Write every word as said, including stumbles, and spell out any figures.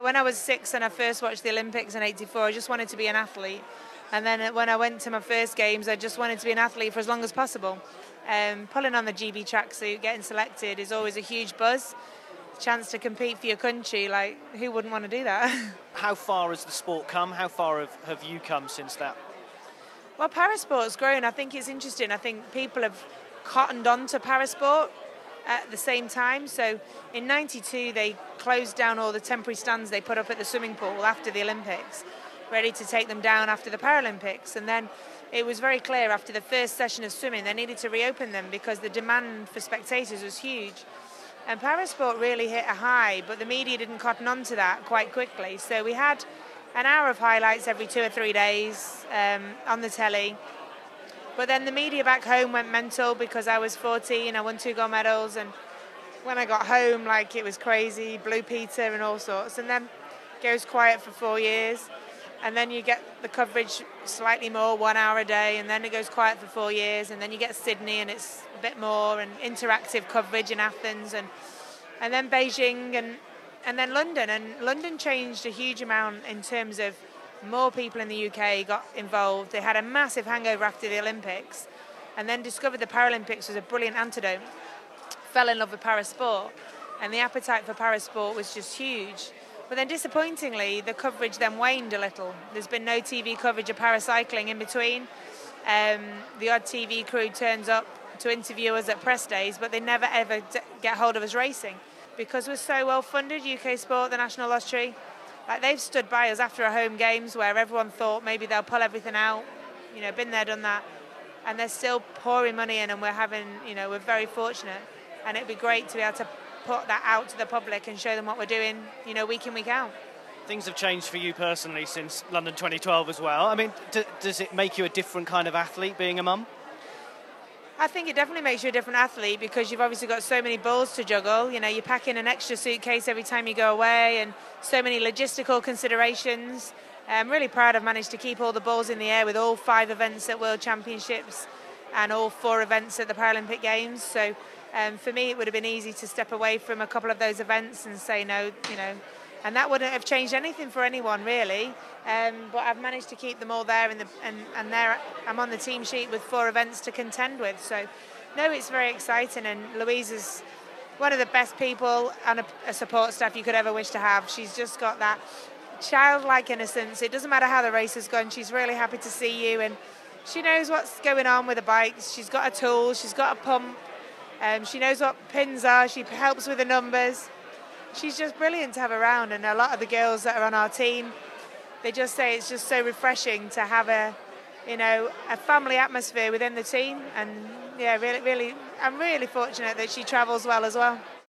When I was six and I first watched the Olympics in eighty-four, I just wanted to be an athlete. And then when I went to my first games, I just wanted to be an athlete for as long as possible. Um, pulling on the G B tracksuit, getting selected is always a huge buzz. Chance to compete for your country, like, who wouldn't want to do that? How far has the sport come? How far have, have you come since that? Well, parasport's grown. I think it's interesting. I think people have cottoned on to parasport at the same time. So in ninety-two, they closed down all the temporary stands they put up at the swimming pool after the Olympics, ready to take them down after the Paralympics. And then it was very clear after the first session of swimming, they needed to reopen them because the demand for spectators was huge. And parasport really hit a high, but the media didn't cotton on to that quite quickly. So we had an hour of highlights every two or three days um, on the telly. But then the media back home went mental because I was fourteen, I won two gold medals, and when I got home, like, it was crazy, Blue Peter and all sorts. And then it goes quiet for four years, and then you get the coverage slightly more, one hour a day, and then it goes quiet for four years, and then you get Sydney, and it's a bit more, and interactive coverage in Athens, and and then Beijing, and and then London. And London changed a huge amount in terms of more people in the U K got involved. They had a massive hangover after the Olympics, and then discovered the Paralympics was a brilliant antidote. Fell in love with parasport, and the appetite for parasport was just huge. But then disappointingly, the coverage then waned a little. There's been no T V coverage of paracycling in between. Um, the odd T V crew turns up to interview us at press days, but they never ever d- get hold of us racing. Because we're so well funded, U K Sport, the National Lottery, like, they've stood by us after our home games where everyone thought maybe they'll pull everything out, you know, been there, done that, and they're still pouring money in, and we're having, you know, we're very fortunate, and it'd be great to be able to put that out to the public and show them what we're doing, you know, week in, week out. Things have changed for you personally since London twenty twelve as well. I mean, d- does it make you a different kind of athlete being a mum? I think it definitely makes you a different athlete because you've obviously got so many balls to juggle. You know, you pack in an extra suitcase every time you go away, and so many logistical considerations. I'm really proud I've managed to keep all the balls in the air with all five events at World Championships and all four events at the Paralympic Games. So um, for me, it would have been easy to step away from a couple of those events and say no, you know, and that wouldn't have changed anything for anyone really. Um, but I've managed to keep them all there, in the, and, and there I'm on the team sheet with four events to contend with. So, no, it's very exciting, and Louise is one of the best people and a, a support staff you could ever wish to have. She's just got that childlike innocence. It doesn't matter how the race has gone, she's really happy to see you, and she knows what's going on with the bikes. She's got a tool, she's got a pump, um, she knows what pins are, she helps with the numbers. She's just brilliant to have around, and a lot of the girls that are on our team, they just say it's just so refreshing to have a, you know, a family atmosphere within the team. And yeah, really, really, I'm really fortunate that she travels well as well.